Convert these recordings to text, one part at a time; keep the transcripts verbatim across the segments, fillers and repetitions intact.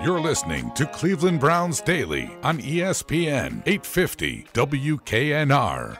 You're listening to Cleveland Browns Daily on E S P N eight fifty W K N R.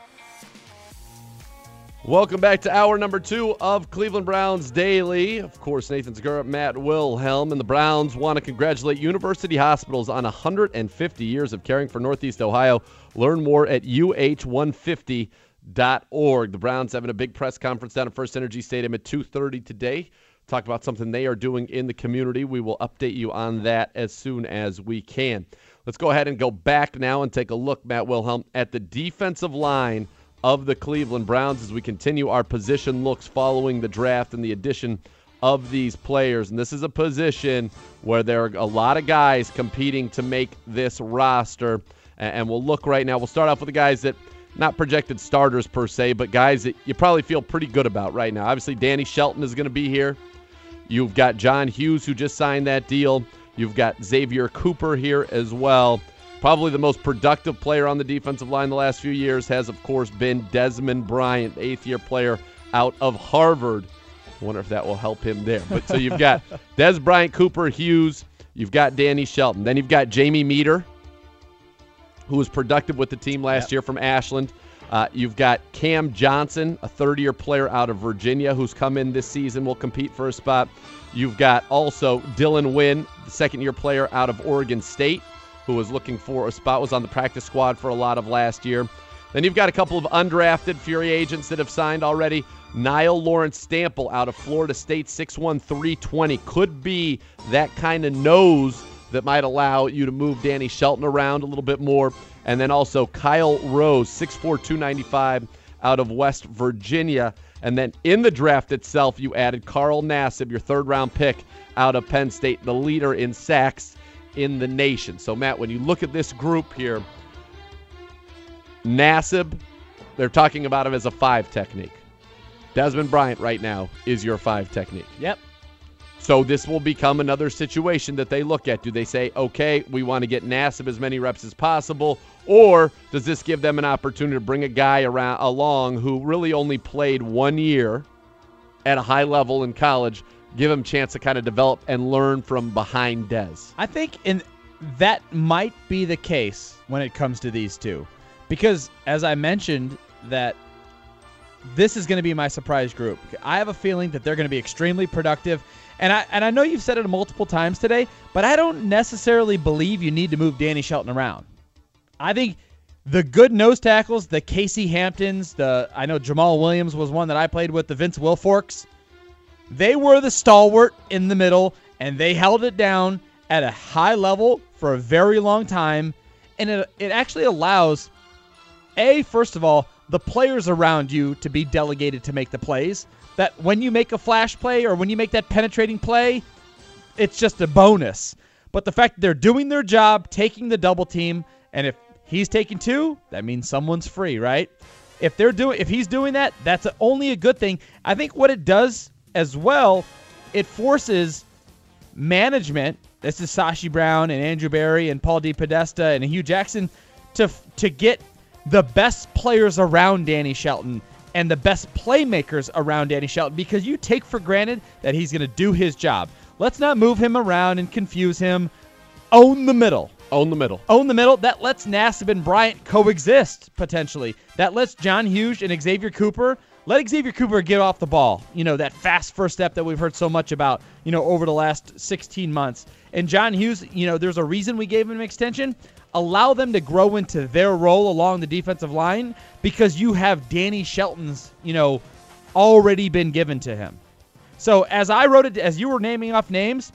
Welcome back to hour number two of Cleveland Browns Daily. Of course, Nathan Segura, Matt Wilhelm, and the Browns want to congratulate University Hospitals on one hundred fifty years of caring for Northeast Ohio. Learn more at U H one fifty dot org. The Browns having a big press conference down at First Energy Stadium at two thirty today. Talk about something they are doing in the community. We will update you on that as soon as we can. Let's go ahead and go back now and take a look, Matt Wilhelm, at the defensive line of the Cleveland Browns as we continue our position looks following the draft and the addition of these players. And this is a position where there are a lot of guys competing to make this roster. And we'll look right now. We'll start off with the guys that, not projected starters per se, but guys that you probably feel pretty good about right now. Obviously, Danny Shelton is going to be here. You've got John Hughes, who just signed that deal. You've got Xavier Cooper here as well. Probably the most productive player on the defensive line the last few years has, of course, been Desmond Bryant, eighth-year player out of Harvard. I wonder if that will help him there. But so you've got Des Bryant, Cooper, Hughes. You've got Danny Shelton. Then you've got Jamie Meter, who was productive with the team last yep. year from Ashland. Uh, you've got Cam Johnson, a third-year player out of Virginia who's come in this season, will compete for a spot. You've got also Dylan Wynn, the second-year player out of Oregon State, who was looking for a spot, was on the practice squad for a lot of last year. Then you've got a couple of undrafted Fury agents that have signed already. Niall Lawrence Stample out of Florida State, six one, three twenty, could be that kind of nose that might allow you to move Danny Shelton around a little bit more. And then also Kyle Rose, six four, two ninety-five, out of West Virginia. And then in the draft itself, you added Carl Nassib, your third-round pick out of Penn State, the leader in sacks in the nation. So, Matt, when you look at this group here, Nassib, they're talking about him as a five technique. Desmond Bryant right now is your five technique. Yep. So this will become another situation that they look at. Do they say, okay, we want to get Nassib as many reps as possible, or does this give them an opportunity to bring a guy around along who really only played one year at a high level in college, give him a chance to kind of develop and learn from behind Dez? I think in that might be the case when it comes to these two, because as I mentioned, that this is going to be my surprise group. I have a feeling that they're going to be extremely productive. And I and I know you've said it multiple times today, but I don't necessarily believe you need to move Danny Shelton around. I think the good nose tackles, the Casey Hamptons, the I know Jamal Williams was one that I played with, the Vince Wilforks, they were the stalwart in the middle, and they held it down at a high level for a very long time. And it, it actually allows, A, first of all, the players around you to be delegated to make the plays. That when you make a flash play or when you make that penetrating play, it's just a bonus. But the fact that they're doing their job, taking the double team, and if he's taking two, that means someone's free, right? If they're doing, if he's doing that, that's only a good thing. I think what it does as well, it forces management. This is Sashi Brown and Andrew Berry and Paul DePodesta and Hugh Jackson to to get the best players around Danny Shelton and the best playmakers around Danny Shelton, because you take for granted that he's going to do his job. Let's not move him around and confuse him. Own the middle. Own the middle. Own the middle. That lets Nassib and Bryant coexist, potentially. That lets John Hughes and Xavier Cooper, let Xavier Cooper get off the ball. You know, that fast first step that we've heard so much about, you know, over the last sixteen months. And John Hughes, you know, there's a reason we gave him an extension. Allow them to grow into their role along the defensive line, because you have Danny Shelton's, you know, already been given to him. So as I wrote it, as you were naming off names,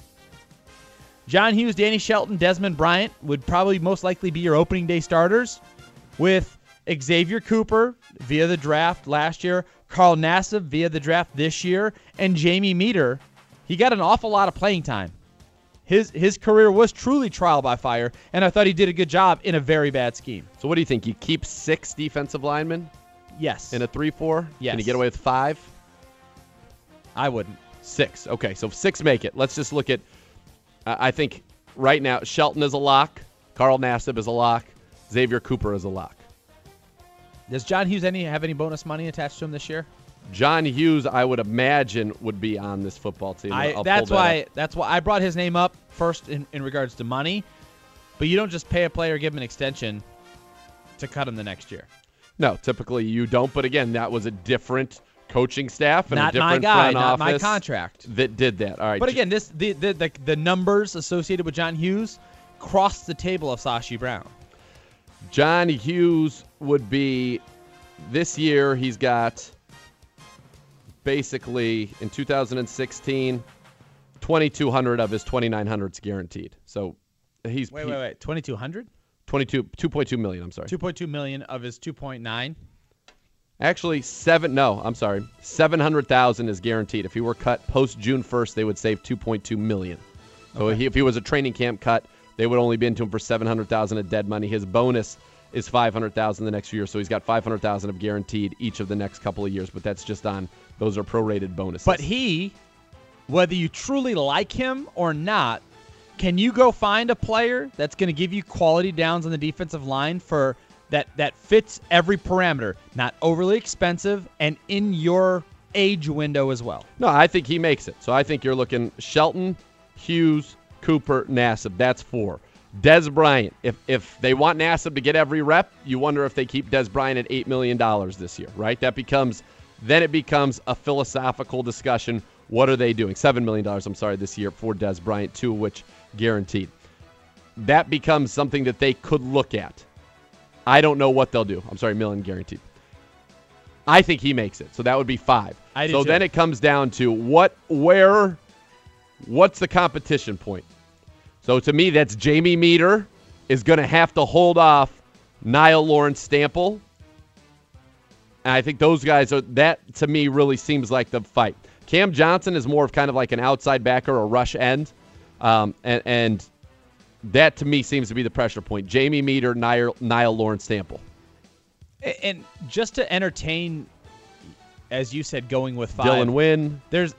John Hughes, Danny Shelton, Desmond Bryant would probably most likely be your opening day starters, with Xavier Cooper via the draft last year, Carl Nassib via the draft this year, and Jamie Meter. He got an awful lot of playing time. His his career was truly trial by fire, and I thought he did a good job in a very bad scheme. So what do you think? You keep six defensive linemen? Yes. In a three four? Yes. Can you get away with five? I wouldn't. Six. Okay, so six make it. Let's just look at, uh, I think right now, Shelton is a lock. Carl Nassib is a lock. Xavier Cooper is a lock. Does John Hughes any have any bonus money attached to him this year? John Hughes, I would imagine, would be on this football team. I, I'll that's pull that why up. that's why I brought his name up first in, in regards to money. But you don't just pay a player, give him an extension to cut him the next year. No, typically you don't. But again, that was a different coaching staff and Not a my different guy, front not my office contract. that did that. All right. But again, this the, the the the numbers associated with John Hughes crossed the table of Sashi Brown. John Hughes would be this year. He's got basically in two thousand sixteen, twenty-two hundred of his twenty-nine hundred is guaranteed. So he's Wait, he, wait, wait. twenty-two hundred? twenty-two, two point two million. I'm sorry. two point two million of his two point nine. Actually, seven. No, I'm sorry. seven hundred thousand is guaranteed. If he were cut post June first, they would save two point two million. So Okay. he, if he was a training camp cut, they would only be into him for seven hundred thousand of dead money. His bonus is five hundred thousand the next few years, so he's got five hundred thousand of guaranteed each of the next couple of years. But that's just on those are prorated bonuses. But he, whether you truly like him or not, can you go find a player that's going to give you quality downs on the defensive line for that that fits every parameter, not overly expensive, and in your age window as well? No, I think he makes it. So I think you're looking Shelton, Hughes, Cooper, Nassib. That's four. Dez Bryant. If if they want Nassib to get every rep, you wonder if they keep Dez Bryant at eight million dollars this year, right? That becomes then it becomes a philosophical discussion. What are they doing? seven million dollars, I'm sorry, this year for Dez Bryant, two of which guaranteed. That becomes something that they could look at. I don't know what they'll do. I'm sorry, million guaranteed. I think he makes it. So that would be five. I do so too. then it comes down to what, where, what's the competition point? So to me, that's Jamie Meter is going to have to hold off Niall Lawrence Stample. And I think those guys are, that to me really seems like the fight. Cam Johnson is more of kind of like an outside backer or rush end. Um, and, and that to me seems to be the pressure point. Jamie Meter, Niall, Niall Lawrence Stample. And just to entertain, as you said, going with five. Dylan Wynn. There's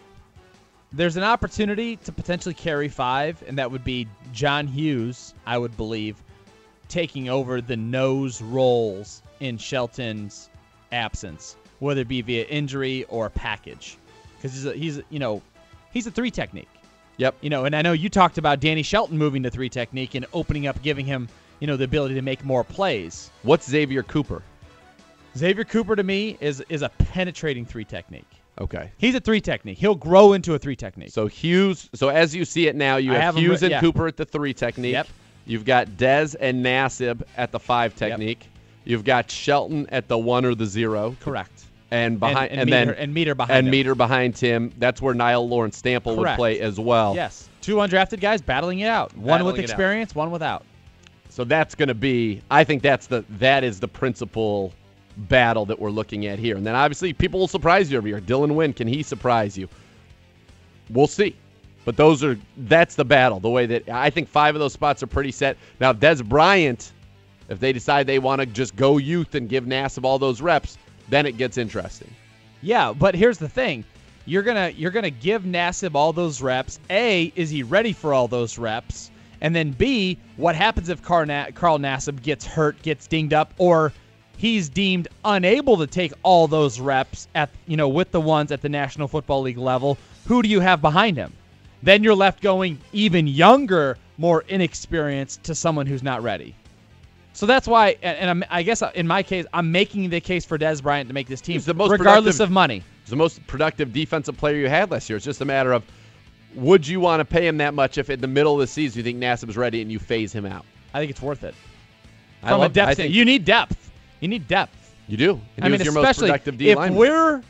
there's an opportunity to potentially carry five, and that would be John Hughes, I would believe, taking over the nose roles in Shelton's absence, whether it be via injury or package, because he's a, he's you know he's a three technique. Yep. You know, and I know you talked about Danny Shelton moving to three technique and opening up, giving him you know the ability to make more plays. What's Xavier Cooper? Xavier Cooper to me is is a penetrating three technique. Okay. He's a three technique. He'll grow into a three technique. So Hughes. So as you see it now, you I have, have 'em Hughes ri- and yeah. Cooper at the three technique. Yep. You've got Dez and Nassib at the five technique. You've got Shelton at the one or the zero. Correct. And behind and, and, meter, then and meter behind and him. Meter behind him. That's where Niall Lawrence Stample would Correct. play as well. Yes. Two undrafted guys battling it out. One Battling with it out. experience, one without. So that's going to be. I think that's the that is the principal battle that we're looking at here. And then obviously people will surprise you every year. Dylan Wynn, can he surprise you? We'll see. But those are that's the battle. The way that I think five of those spots are pretty set. Now, Dez Bryant, if they decide they want to just go youth and give Nassib all those reps, then it gets interesting. Yeah, but here's the thing. You're gonna you're gonna give Nassib all those reps. A, is he ready for all those reps? And then B, what happens if Carl, Na- Carl Nassib gets hurt, gets dinged up, or he's deemed unable to take all those reps at you know with the ones at the National Football League level? Who do you have behind him? Then you're left going even younger, more inexperienced to someone who's not ready. So that's why, and, and I'm, I guess in my case, I'm making the case for Dez Bryant to make this team, He's the most regardless productive- of money. He's the most productive defensive player you had last year. It's just a matter of would you want to pay him that much if in the middle of the season you think Nassib's ready and you phase him out? I think it's worth it. I From love, a depth I standpoint, think you need depth. You need depth. you do. And I he mean, was your most especially productive D if lineman. we're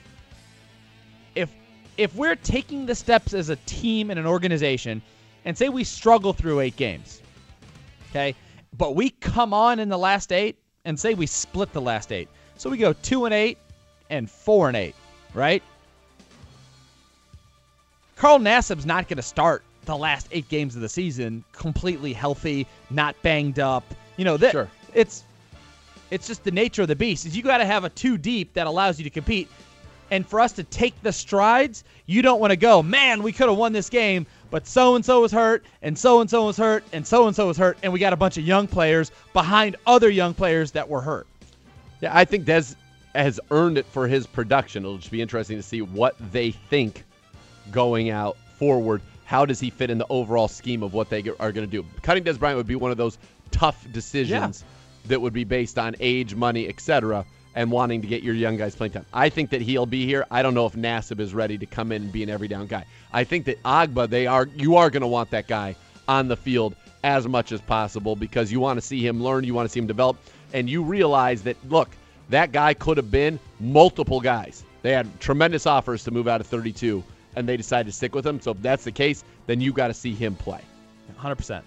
if if we're taking the steps as a team and an organization, and say we struggle through eight games, okay, but we come on in the last eight, and say we split the last eight, so we go two and eight and four and eight, right? Carl Nassib's not going to start the last eight games of the season completely healthy, not banged up. You know that Sure. it's it's just the nature of the beast. Is you got to have a two deep that allows you to compete. And for us to take the strides, you don't want to go, man, we could have won this game, but so-and-so was hurt, and so-and-so was hurt, and so-and-so was hurt, and we got a bunch of young players behind other young players that were hurt. Yeah, I think Dez has earned it for his production. It'll just be interesting to see what they think going out forward. How does he fit in the overall scheme of what they are going to do? Cutting Des Bryant would be one of those tough decisions yeah. that would be based on age, money, et cetera, and wanting to get your young guys playing time. I think that he'll be here. I don't know if Nassib is ready to come in and be an every down guy. I think that Agba, they are you are going to want that guy on the field as much as possible because you want to see him learn, you want to see him develop, and you realize that, look, that guy could have been multiple guys. They had tremendous offers to move out of thirty-two, and they decided to stick with him. So if that's the case, then you got to see him play. one hundred percent.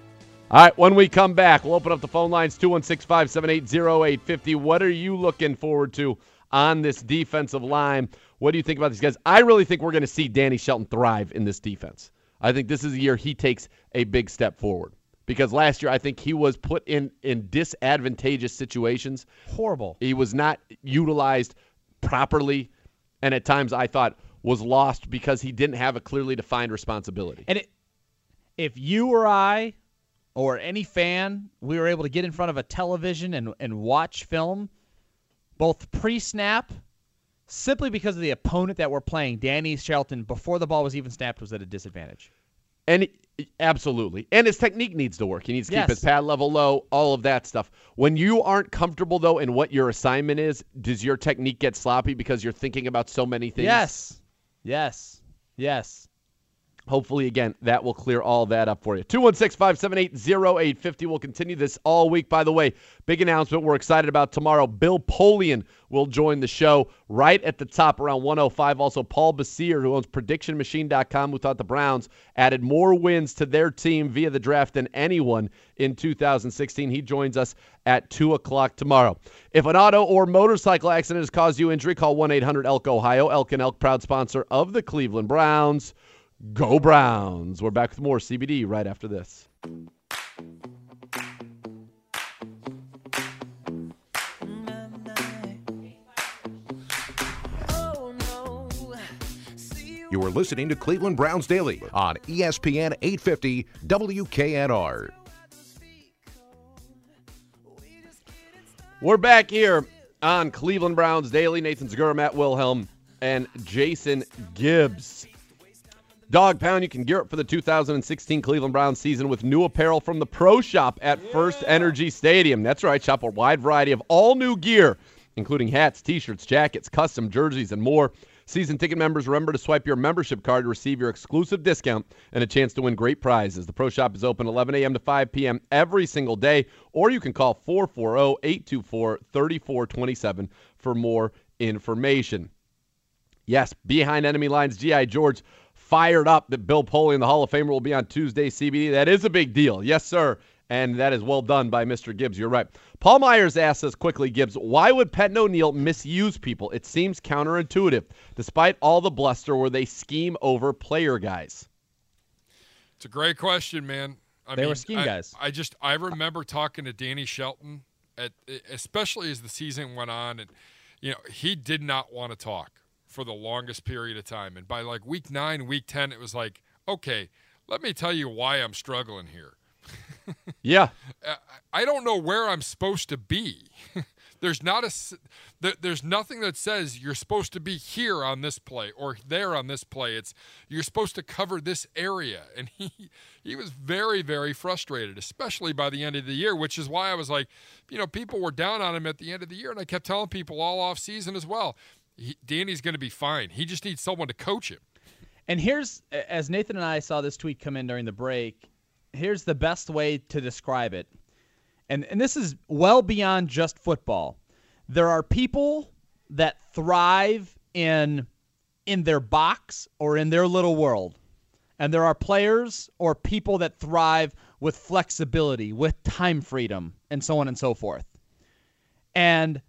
All right, when we come back, we'll open up the phone lines, two one six, five seven eight, zero eight five zero. What are you looking forward to on this defensive line? What do you think about these guys? I really think we're going to see Danny Shelton thrive in this defense. I think this is a year he takes a big step forward. Because last year I think he was put in, in disadvantageous situations. Horrible. He was not utilized properly, and at times I thought was lost because he didn't have a clearly defined responsibility. And it, if you or I or any fan, we were able to get in front of a television and, and watch film, both pre-snap, simply because of the opponent that we're playing, Danny Shelton, before the ball was even snapped, was at a disadvantage. And it, absolutely. And his technique needs to work. He needs to yes. keep his pad level low, all of that stuff. When you aren't comfortable, though, in what your assignment is, does your technique get sloppy because you're thinking about so many things? Yes. Yes. Yes. Hopefully, again, that will clear all that up for you. two one six, five seven eight, zero eight five zero. We'll continue this all week. By the way, big announcement we're excited about tomorrow. Bill Polian will join the show right at the top around one oh five. Also, Paul Basir, who owns prediction machine dot com, who thought the Browns added more wins to their team via the draft than anyone in two thousand sixteen. He joins us at two o'clock tomorrow. If an auto or motorcycle accident has caused you injury, call one eight hundred elk ohio. Elk and Elk, proud sponsor of the Cleveland Browns. Go Browns. We're back with more C B D right after this. You are listening to Cleveland Browns Daily on E S P N eight fifty W K N R. We're back here on Cleveland Browns Daily. Nathan Zegura, Matt Wilhelm, and Jason Gibbs. Dog Pound, you can gear up for the two thousand sixteen Cleveland Browns season with new apparel from the Pro Shop at yeah. First Energy Stadium. That's right, shop a wide variety of all new gear, including hats, t-shirts, jackets, custom jerseys, and more. Season ticket members, remember to swipe your membership card to receive your exclusive discount and a chance to win great prizes. The Pro Shop is open eleven a.m. to five p.m. every single day, or you can call four four zero, eight two four, three four two seven for more information. Yes, behind enemy lines, G I. George fired up that Bill Polian, the Hall of Famer, will be on Tuesday C B D. That is a big deal. Yes, sir. And that is well done by Mister Gibbs. You're right. Paul Myers asks us quickly, Gibbs, why would Pett and O'Neill misuse people? It seems counterintuitive. Despite all the bluster, were they scheme over player guys? It's a great question, man. I they mean, were scheme I, guys. I just I remember talking to Danny Shelton, at, especially as the season went on, and you know he did not want to talk for the longest period of time. And by like week nine, week ten, it was like, okay, let me tell you why I'm struggling here. Yeah. I don't know where I'm supposed to be. There's not a, there's nothing that says you're supposed to be here on this play or there on this play. It's you're supposed to cover this area. And he, he was very, very frustrated, especially by the end of the year, which is why I was like, you know, people were down on him at the end of the year. And I kept telling people all off season as well, he, Danny's going to be fine. He just needs someone to coach him. And here's, as Nathan and I saw this tweet come in during the break, here's the best way to describe it. And and this is well beyond just football. There are people that thrive in in their box or in their little world. And there are players or people that thrive with flexibility, with time freedom, and so on and so forth. And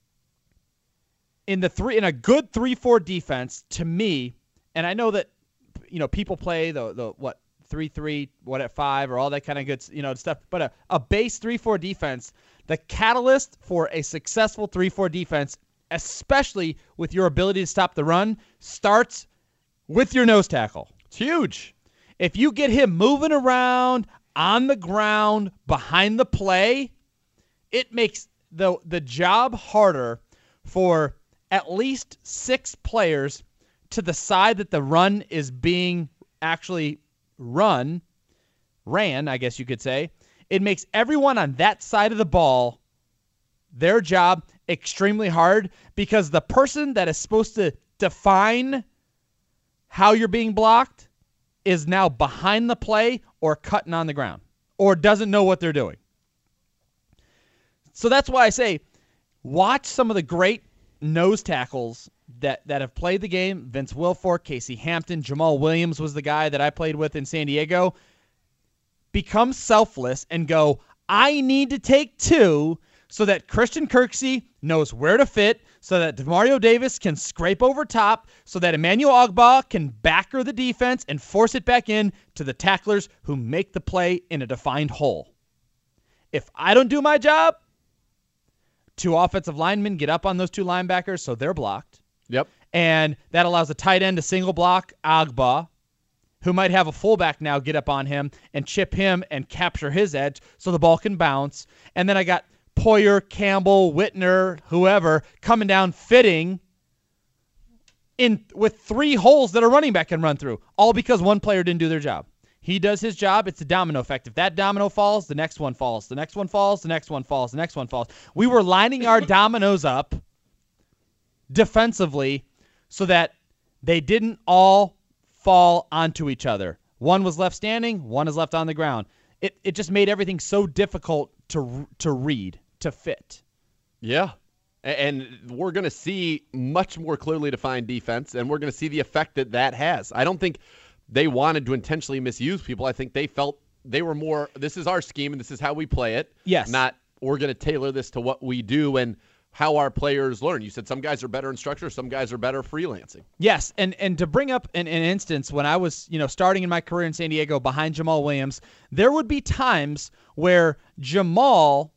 in the three in a good three four defense, to me, and I know that you know people play the the what three three, what at five, or all that kind of good, you know, stuff. But a, a base three four defense, the catalyst for a successful three four defense, especially with your ability to stop the run, starts with your nose tackle. It's huge. If you get him moving around on the ground behind the play, it makes the the job harder for at least six players to the side that the run is being actually run, ran, I guess you could say. It makes everyone on that side of the ball, their job, extremely hard because the person that is supposed to define how you're being blocked is now behind the play or cutting on the ground or doesn't know what they're doing. So that's why I say watch some of the great nose tackles that, that have played the game. Vince Wilfork, Casey Hampton, Jamal Williams was the guy that I played with in San Diego. Become selfless and go, I need to take two so that Christian Kirksey knows where to fit, so that Demario Davis can scrape over top, so that Emmanuel Ogbah can backer the defense and force it back in to the tacklers who make the play in a defined hole. If I don't do my job, two offensive linemen get up on those two linebackers so they're blocked. Yep. And that allows the tight end to single block Ogbah, who might have a fullback now get up on him and chip him and capture his edge so the ball can bounce. And then I got Poyer, Campbell, Whitner, whoever, coming down fitting in with three holes that a running back can run through, all because one player didn't do their job. He does his job. It's a domino effect. If that domino falls, the next one falls. The next one falls. The next one falls. The next one falls. We were lining our dominoes up defensively so that they didn't all fall onto each other. One was left standing. One is left on the ground. It it just made everything so difficult to to read, to fit. Yeah. And we're going to see much more clearly defined defense, and we're going to see the effect that that has. I don't think they wanted to intentionally misuse people. I think they felt they were more, this is our scheme and this is how we play it. Yes. Not, we're going to tailor this to what we do and how our players learn. You said some guys are better in structure, some guys are better freelancing. Yes, and and to bring up an, an instance, when I was, you know, starting in my career in San Diego behind Jamal Williams, there would be times where Jamal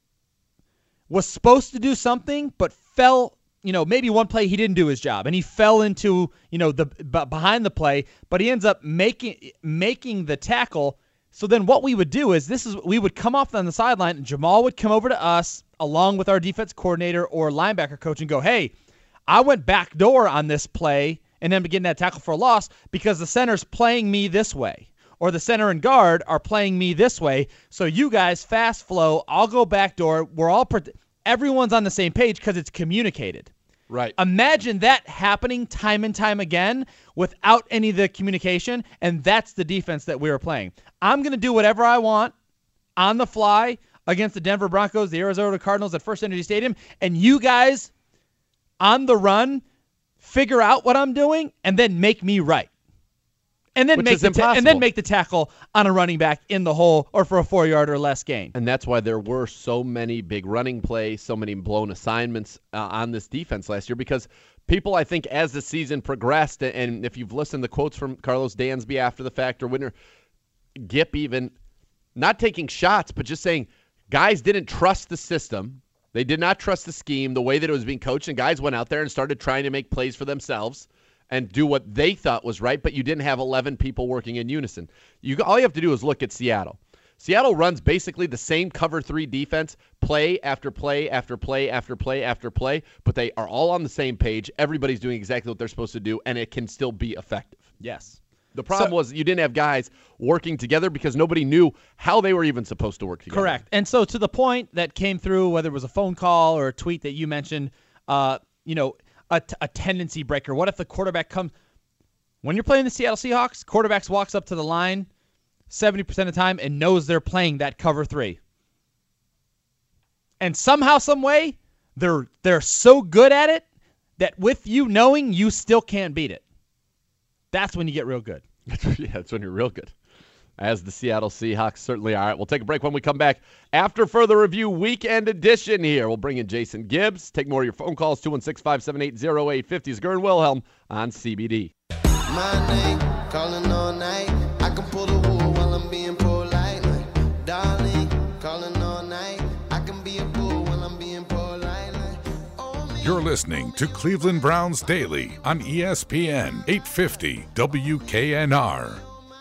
was supposed to do something but fell, you know, maybe one play he didn't do his job and he fell into, you know, the b- behind the play, but he ends up making making the tackle. So then what we would do is this is we would come off on the sideline and Jamal would come over to us along with our defense coordinator or linebacker coach and go, hey, I went back door on this play and then begin that tackle for a loss because the center's playing me this way. Or the center and guard are playing me this way. So you guys fast flow. I'll go back door. We're all pre- everyone's on the same page because it's communicated. Right. Imagine that happening time and time again without any of the communication, and that's the defense that we were playing. I'm going to do whatever I want on the fly against the Denver Broncos, the Arizona Cardinals at First Energy Stadium, and you guys on the run figure out what I'm doing and then make me right. And then Which make is the ta- impossible. and then make the tackle on a running back in the hole or for a four-yard or less gain. And that's why there were so many big running plays, so many blown assignments uh, on this defense last year because people, I think, as the season progressed, and if you've listened to quotes from Carlos Dansby after the fact or Whitner, Gipp even, not taking shots, but just saying guys didn't trust the system. They did not trust the scheme, the way that it was being coached, and guys went out there and started trying to make plays for themselves and do what they thought was right, but you didn't have eleven people working in unison. You all you have to do is look at Seattle. Seattle runs basically the same cover three defense, play after play after play after play after play, but they are all on the same page. Everybody's doing exactly what they're supposed to do, and it can still be effective. Yes. The problem So- was you didn't have guys working together because nobody knew how they were even supposed to work together. Correct. And so to the point that came through, whether it was a phone call or a tweet that you mentioned, uh, you know, a, t- a tendency breaker. What if the quarterback comes – when you're playing the Seattle Seahawks, quarterbacks walks up to the line seventy percent of the time and knows they're playing that cover three. And somehow, some way, they're they're so good at it that with you knowing, you still can't beat it. That's when you get real good. Yeah, that's when you're real good. As the Seattle Seahawks certainly are. We'll take a break when we come back. After further review, weekend edition here. We'll bring in Jason Gibbs. Take more of your phone calls, two one six, five seven eight, zero eight five zero. Gern Wilhelm on C B D. My name, calling all night. I can pull the wool while I'm being polite. Like, darling, calling all night. I can be a fool while I'm being polite. Like, oh, me. You're listening to Cleveland Browns Daily on E S P N eight fifty W K N R.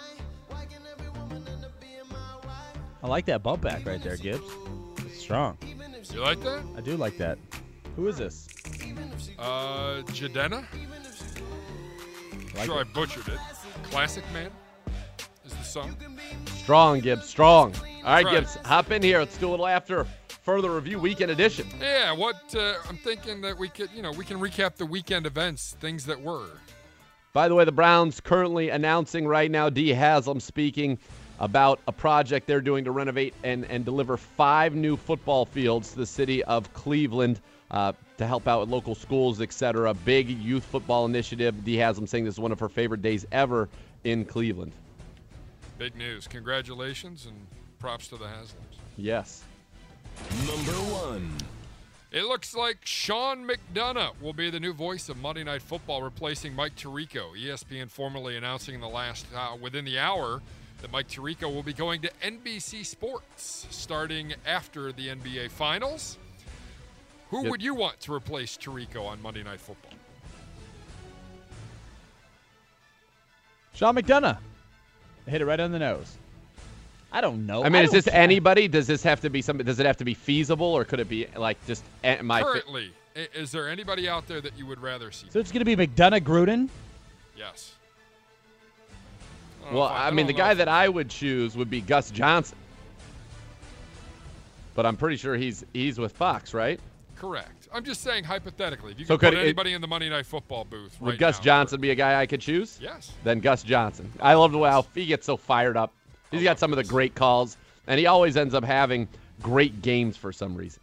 I like that bump back right there, Gibbs. It's strong. You like that? I do like that. Who is this? Uh, Jadena? Like sure, it. I butchered it. Classic Man is the song. Strong, Gibbs, strong. All right, Right. Gibbs, hop in here. Let's do a little after further review weekend edition. Yeah, what uh, I'm thinking that we could, you know, we can recap the weekend events, things that were. By the way, the Browns currently announcing right now, Dee Haslam speaking about a project they're doing to renovate and, and deliver five new football fields to the city of Cleveland uh, to help out with local schools, et cetera. Big youth football initiative. Dee Haslam saying this is one of her favorite days ever in Cleveland. Big news. Congratulations and props to the Haslams. Yes. Number one. It looks like Sean McDonough will be the new voice of Monday Night Football, replacing Mike Tirico. E S P N formally announcing in the last uh, within the hour that Mike Tirico will be going to N B C Sports starting after the N B A Finals. Who Yep. would you want to replace Tirico on Monday Night Football? Sean McDonough. I hit it right on the nose. I don't know. I mean, is don't this care. anybody? Does this have to be something? Does it have to be feasible, or could it be like just eh, my? Currently, i- is there anybody out there that you would rather see? So it's going to be McDonough Gruden? Yes. don't know Well, if I, I mean, the don't know guy if- that I would choose would be Gus Johnson, but I'm pretty sure he's he's with Fox, right? Correct. I'm just saying hypothetically, if you So could put could it- anybody in the Monday Night Football booth Would right Gus now, Johnson be a guy I could choose? Yes. Then Gus Johnson. I love the way how he gets so fired up. He's I got love some of the Gus. great calls, and he always ends up having great games for some reason.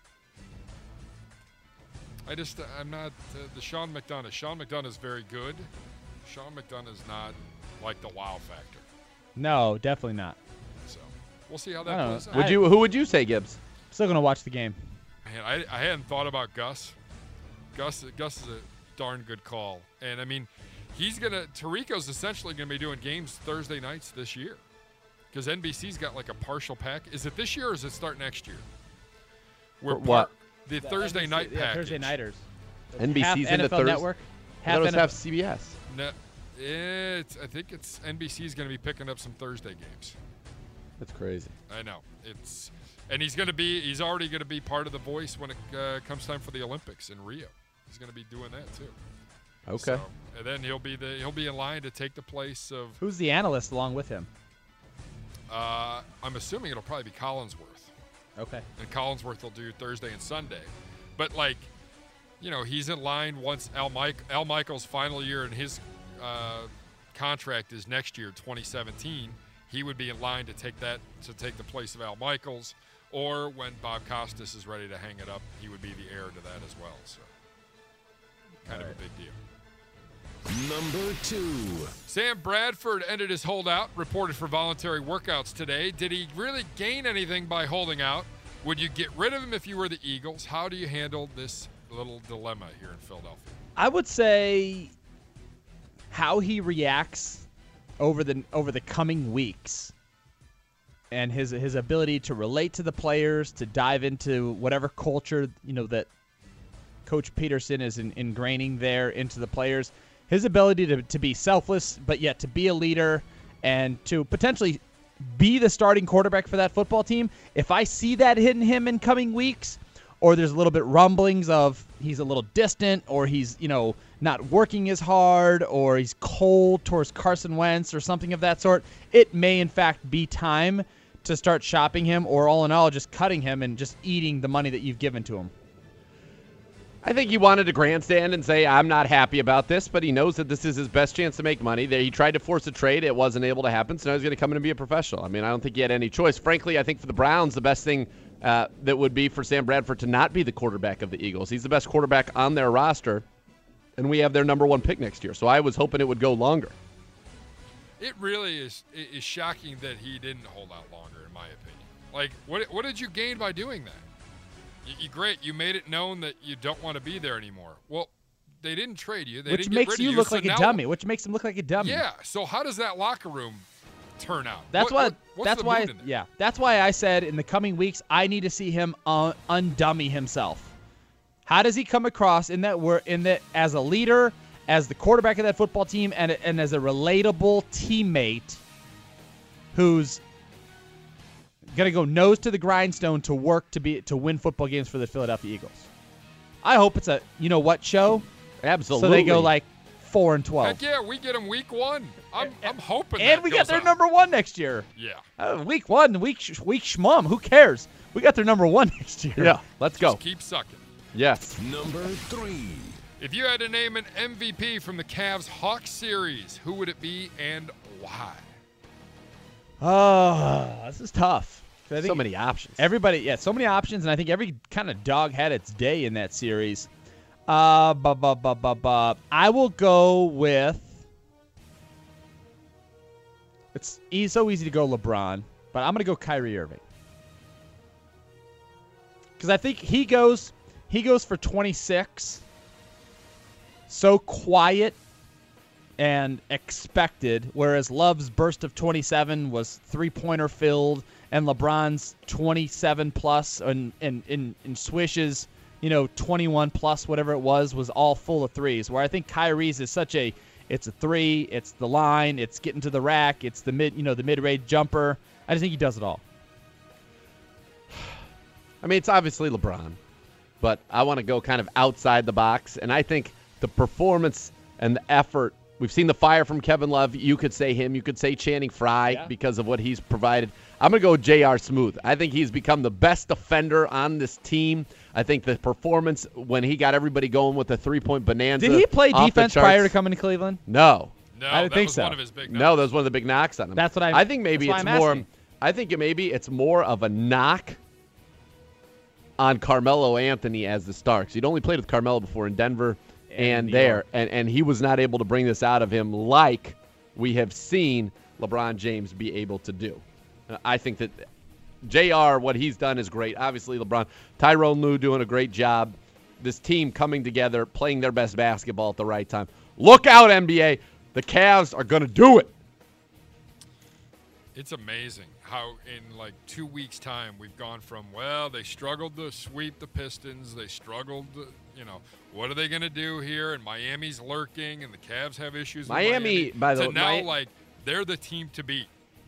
I just, I'm not uh, the Sean McDonough. Sean McDonough is very good. Sean McDonough is not like the wow factor. No, definitely not. So we'll see how I that don't plays know. out. Would I- you? Who would you say, Gibbs? Still going to watch the game. Man, I, I hadn't thought about Gus. Gus, Gus is a darn good call, and I mean, he's gonna. Tirico's essentially gonna be doing games Thursday nights this year, because N B C's got like a partial pack. Is it this year or is it start next year? We're For what? The Thursday night yeah, package. Thursday nighters. N B C's half into N F L Thursday. Network. I Half thought it was N F L. half C B S. No, it's. I think it's N B C's going to be picking up some Thursday games. That's crazy. I know it's, and he's going to be. He's already going to be part of the voice when it uh, comes time for the Olympics in Rio. He's going to be doing that too. Okay. So, and then he'll be the. He'll be in line to take the place of. Who's the analyst along with him? Uh, I'm assuming it'll probably be Collinsworth, Okay. and Collinsworth will do Thursday and Sunday, but like, you know, he's in line once Al Mike Al Michaels' final year in his uh, contract is next year, twenty seventeen. He would be in line to take that to take the place of Al Michaels, or when Bob Costas is ready to hang it up, he would be the heir to that as well. So, kind of a big deal. Number two. Sam Bradford ended his holdout, reported for voluntary workouts today. Did he really gain anything by holding out? Would you get rid of him if you were the Eagles? How do you handle this little dilemma here in Philadelphia? I would say how he reacts over the over the coming weeks and his his ability to relate to the players, to dive into whatever culture, you know, that Coach Peterson is in, ingraining there into the players. His ability to, to be selfless, but yet to be a leader and to potentially be the starting quarterback for that football team. If I see that in him in coming weeks, or there's a little bit rumblings of he's a little distant, or he's, you know, not working as hard, or he's cold towards Carson Wentz or something of that sort, it may in fact be time to start shopping him, or all in all, just cutting him and just eating the money that you've given to him. I think he wanted to grandstand and say, I'm not happy about this, but he knows that this is his best chance to make money. He tried to force a trade. It wasn't able to happen, so now he's going to come in and be a professional. I mean, I don't think he had any choice. Frankly, I think for the Browns, the best thing uh, that would be for Sam Bradford to not be the quarterback of the Eagles. He's the best quarterback on their roster, and we have their number one pick next year, so I was hoping it would go longer. It really is is shocking that he didn't hold out longer, in my opinion. Like, what what did you gain by doing that? You, you great, you made it known that you don't want to be there anymore. Well, they didn't trade you. They Which didn't get makes rid you of you look so like a now- dummy. Which makes him look like a dummy. Yeah. So how does that locker room turn out? That's what, why. what- what's That's the why. mood in there? Yeah. That's why I said in the coming weeks I need to see him uh, undummy himself. How does he come across in that wor- in that as a leader, as the quarterback of that football team, and and as a relatable teammate who's gonna go nose to the grindstone to work to be to win football games for the Philadelphia Eagles? I hope it's a you know what show. Absolutely. So they go like four and twelve. Heck yeah, we get them week one. I'm, I'm hoping And that we goes got their on. number one next year. Yeah. Uh, week one, week sh- week schmum. Who cares? We got their number one next year. Yeah, let's go. Just keep sucking. Yes. Number three. If you had to name an M V P from the Cavs Hawks series, who would it be and why? Oh, this is tough. I think So many options. Everybody, yeah, so many options, and I think every kind of dog had its day in that series. Uh, bu- bu- bu- bu- bu- I will go with. It's e- so easy to go LeBron, but I'm gonna go Kyrie Irving because I think he goes he goes for twenty-six. So quiet and expected, whereas Love's burst of twenty-seven was three-pointer filled, and LeBron's twenty-seven plus and and and, and Swish's, you know, twenty-one plus whatever it was was all full of threes. Where I think Kyrie's is such a it's a three, it's the line, it's getting to the rack, it's the mid you know the mid-range jumper. I just think he does it all. I mean, it's obviously LeBron, but I want to go kind of outside the box, and I think the performance and the effort. We've seen the fire from Kevin Love. You could say him. You could say Channing Frye Yeah. because of what he's provided. I'm going to go with J R. Smooth. I think he's become the best defender on this team. I think the performance when he got everybody going with the three-point bonanza. Did he play off the defense charts- prior to coming to Cleveland? No. No, I didn't that think was so. one of his big No, that was one of the big knocks on him. That's what I- I think maybe that's it's why I'm more. asking. I think it maybe it's more of a knock on Carmelo Anthony as the star. 'Cause he'd only played with Carmelo before in Denver And and, New there, York. and and he was not able to bring this out of him like we have seen LeBron James be able to do. Uh, I think that J R, what he's done is great. Obviously, LeBron, Tyrone Lue doing a great job. This team coming together, playing their best basketball at the right time. Look out, N B A. The Cavs are going to do it. It's amazing how in like two weeks' time we've gone from, well, they struggled to sweep the Pistons. They struggled to, you know, what are they going to do here? And Miami's lurking and the Cavs have issues with Miami, Miami. by the to way, now, Mi- like, they're the team to beat.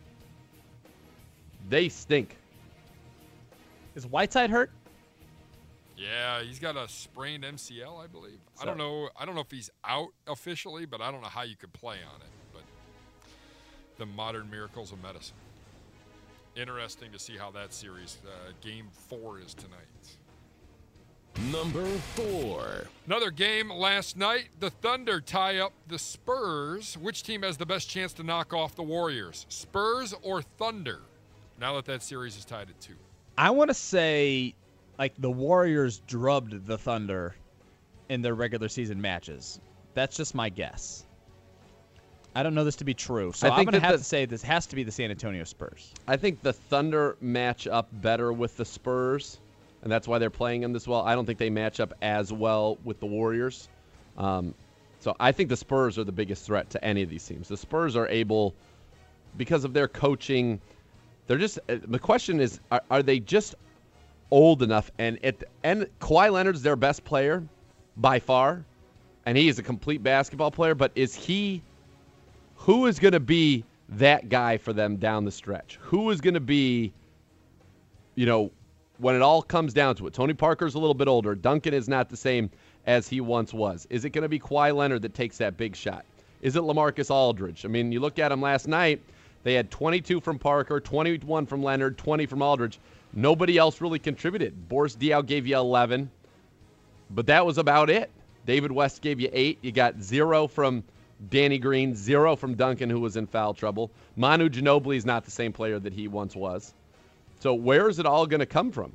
They stink. Is Whiteside hurt? Yeah, he's got a sprained M C L, I believe. I So- don't know. I don't know if he's out officially, but I don't know how you could play on it. But the modern miracles of medicine. Interesting to see how that series, uh, game four, is tonight. Number four. Another game last night. The Thunder tie up the Spurs. Which team has the best chance to knock off the Warriors? Spurs or Thunder? Now that that series is tied at two. I want to say, like, the Warriors drubbed the Thunder in their regular season matches. That's just my guess. I don't know this to be true, so I I'm think going to that have the- to say this has to be the San Antonio Spurs. I think the Thunder match up better with the Spurs, and that's why they're playing them this well. I don't think they match up as well with the Warriors. Um, so I think the Spurs are the biggest threat to any of these teams. The Spurs are able, because of their coaching, they're just uh, – the question is, are, are they just old enough? And at the end, Kawhi Leonard's their best player by far, and he is a complete basketball player, but is he – who is going to be that guy for them down the stretch? Who is going to be, you know, when it all comes down to it? Tony Parker's a little bit older. Duncan is not the same as he once was. Is it going to be Kawhi Leonard that takes that big shot? Is it LaMarcus Aldridge? I mean, you look at him last night, they had twenty-two from Parker, twenty-one from Leonard, twenty from Aldridge. Nobody else really contributed. Boris Diaw gave you eleven, but that was about it. David West gave you eight. You got zero from Danny Green, zero from Duncan, who was in foul trouble. Manu Ginobili is not the same player that he once was. So where is it all going to come from?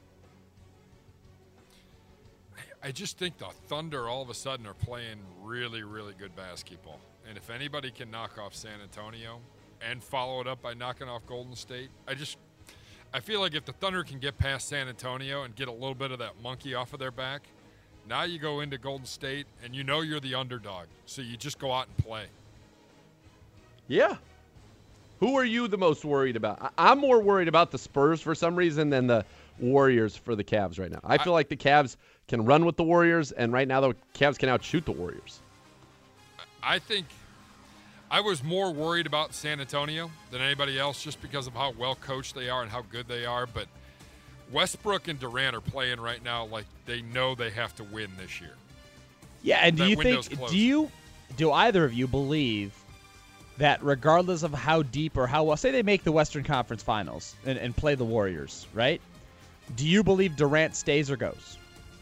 I just think the Thunder all of a sudden are playing really, really good basketball. And if anybody can knock off San Antonio and follow it up by knocking off Golden State, I just I feel like if the Thunder can get past San Antonio and get a little bit of that monkey off of their back, now you go into Golden State and you know you're the underdog. So you just go out and play. Yeah. Who are you the most worried about? I- I'm more worried about the Spurs for some reason than the Warriors for the Cavs right now. I feel like the Cavs can run with the Warriors, and right now the Cavs can outshoot the Warriors. I think I was more worried about San Antonio than anybody else just because of how well coached they are and how good they are. But Westbrook and Durant are playing right now like they know they have to win this year. Yeah, and do That you window's think closed. do you do either of you believe that regardless of how deep or how well, say they make the Western Conference Finals and, and play the Warriors, right? Do you believe Durant stays or goes?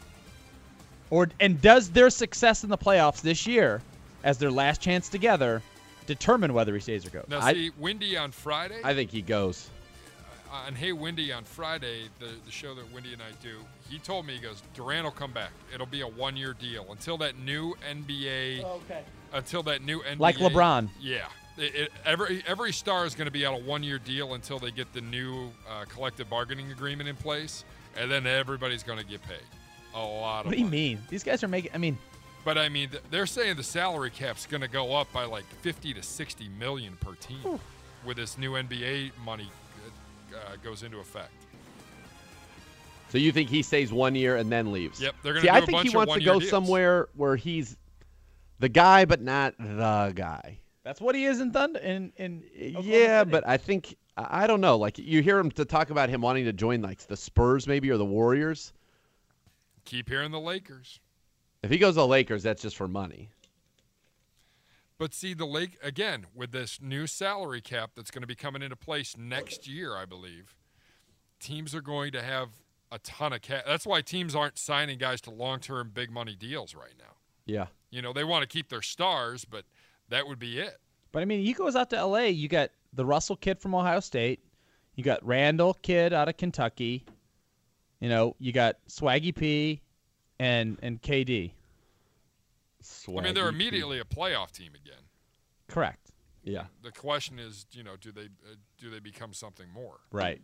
Or and does their success in the playoffs this year, as their last chance together, determine whether he stays or goes? Now, I- see, Windy on Friday, I think he goes. on Hey Windy on Friday, the, the show that Windy and I do, he told me, he goes, Durant will come back. It'll be a one-year deal until that new N B A, Okay. until that new N B A. Like LeBron. Yeah. It, it, every every star is going to be on a one-year deal until they get the new uh, collective bargaining agreement in place, and then everybody's going to get paid a lot of What do you money. mean? These guys are making. I mean, But I mean, th- they're saying the salary cap's going to go up by like fifty to sixty million per team with this new N B A money uh, goes into effect. So you think he stays one year and then leaves? Yep, they're gonna See, do I a think bunch he of wants to one-year go deals. somewhere where he's the guy, but not the guy. that's what he is in Thunder. In in Oklahoma Yeah, City. but I think I I don't know. Like you hear him to talk about him wanting to join like the Spurs maybe or the Warriors. Keep hearing the Lakers. If he goes to the Lakers, that's just for money. But see, the Lake again with this new salary cap that's going to be coming into place next year, I believe. Teams are going to have a ton of cap. That's why teams aren't signing guys to long-term big money deals right now. Yeah. You know, they want to keep their stars, but that would be it. But I mean, he goes out to L A. You got the Russell kid from Ohio State. You got Randall kid out of Kentucky. You know, you got Swaggy P, and and K D. I mean, they're Swaggy immediately a playoff team again. Correct. P. Yeah. The question is, you know, do they uh, do they become something more? Right.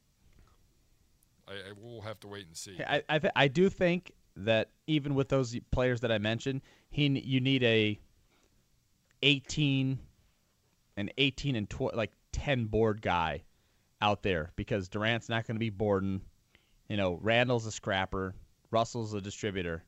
I, I we'll have to wait and see. I I, th- I do think that even with those players that I mentioned, he n- you need a eighteen, an eighteen and tw- like ten board guy out there because Durant's not going to be Borden. You know, Randall's a scrapper. Russell's a distributor.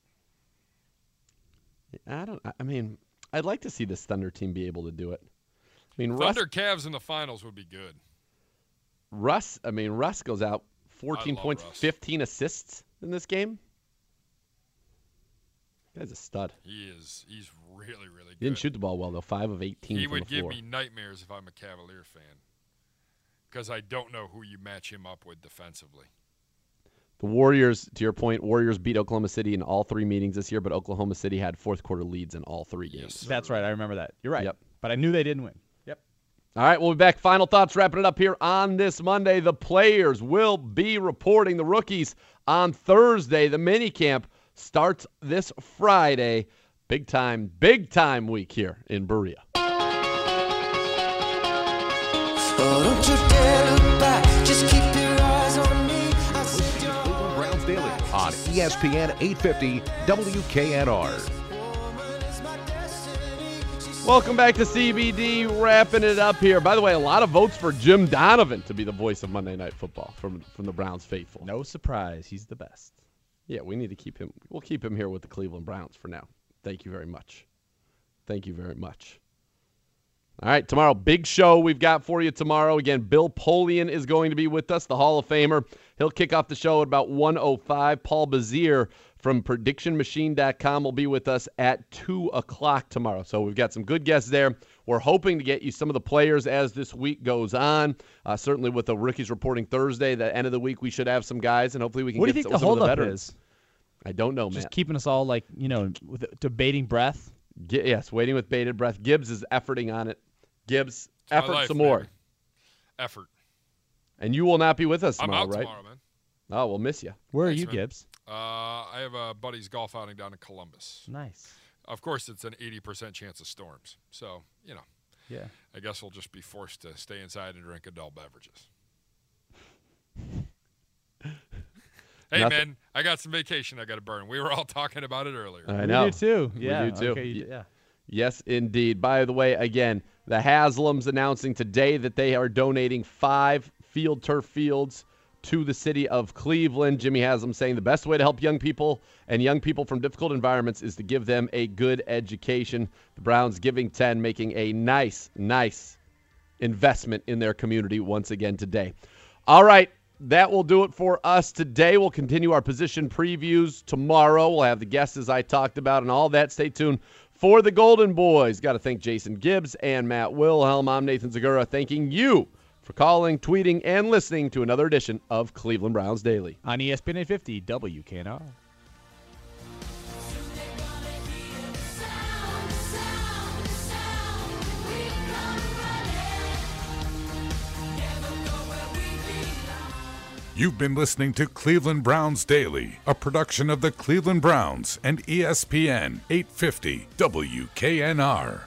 I don't. I mean, I'd like to see this Thunder team be able to do it. I mean, Russ. Thunder Cavs in the finals would be good. Russ. I mean, Russ goes out fourteen love points, Russ. fifteen assists in this game. Guy's a stud. He is. He's really, really good. He didn't shoot the ball well though. Five of eighteen He from would the give floor. me nightmares if I'm a Cavalier fan, because I don't know who you match him up with defensively. The Warriors, to your point, Warriors beat Oklahoma City in all three meetings this year, but Oklahoma City had fourth quarter leads in all three games. Yes. That's right. I remember that. You're right. Yep. But I knew they didn't win. Yep. All right, we'll be back. Final thoughts, wrapping it up here on this Monday. The players will be reporting the rookies on Thursday. The minicamp starts this Friday. Big time, big time week here in Berea. Oh, don't you dare look back, just keep your eyes on me. I said you're Cleveland Browns Daily on E S P N eight fifty W K N R. woman is my destiny. She's Welcome back to C B D, wrapping it up here. By the way, a lot of votes for Jim Donovan to be the voice of Monday Night Football from, from the Browns faithful. No surprise. He's the best. Yeah, we need to keep him. We'll keep him here with the Cleveland Browns for now. Thank you very much. Thank you very much. All right, tomorrow, big show we've got for you tomorrow. Again, Bill Polian is going to be with us, the Hall of Famer. He'll kick off the show at about one oh five. Paul Bazier from prediction machine dot com will be with us at two o'clock tomorrow. So we've got some good guests there. We're hoping to get you some of the players as this week goes on. Uh, certainly with the rookies reporting Thursday, the end of the week, we should have some guys, and hopefully we can What do get you think some, the some of the holdup veterans. is? I don't know, Just man. keeping us all like, you know, with debating breath. Gi- yes, waiting with bated breath. Gibbs is efforting on it. Gibbs, It's my effort life, some more. baby. Effort. And you will not be with us I'm tomorrow, out right? tomorrow, man. Oh, we'll miss you. Where Thanks, are you, man. Gibbs? Uh, I have a buddy's golf outing down in Columbus. Nice. Of course, it's an eighty percent chance of storms. So, you know, Yeah. I guess we'll just be forced to stay inside and drink adult beverages. Hey, Nothing- man, I got some vacation I got to burn. We were all talking about it earlier. I We know. do too. We Yeah. do too. Okay, you Y- do- yeah. Yes, indeed. By the way, again, the Haslams announcing today that they are donating five field turf fields to the city of Cleveland. Jimmy Haslam saying the best way to help young people and young people from difficult environments is to give them a good education. The Browns giving ten, making a nice, nice investment in their community once again today. All right. that will do it for us today. We'll continue our position previews tomorrow. We'll have the guests as I talked about and all that. Stay tuned for the Golden Boys. Got to thank Jason Gibbs and Matt Wilhelm. I'm Nathan Zegura, thanking you for calling, tweeting, and listening to another edition of Cleveland Browns Daily on E S P N eight fifty W K N R. You've been listening to Cleveland Browns Daily, a production of the Cleveland Browns and E S P N eight fifty W K N R.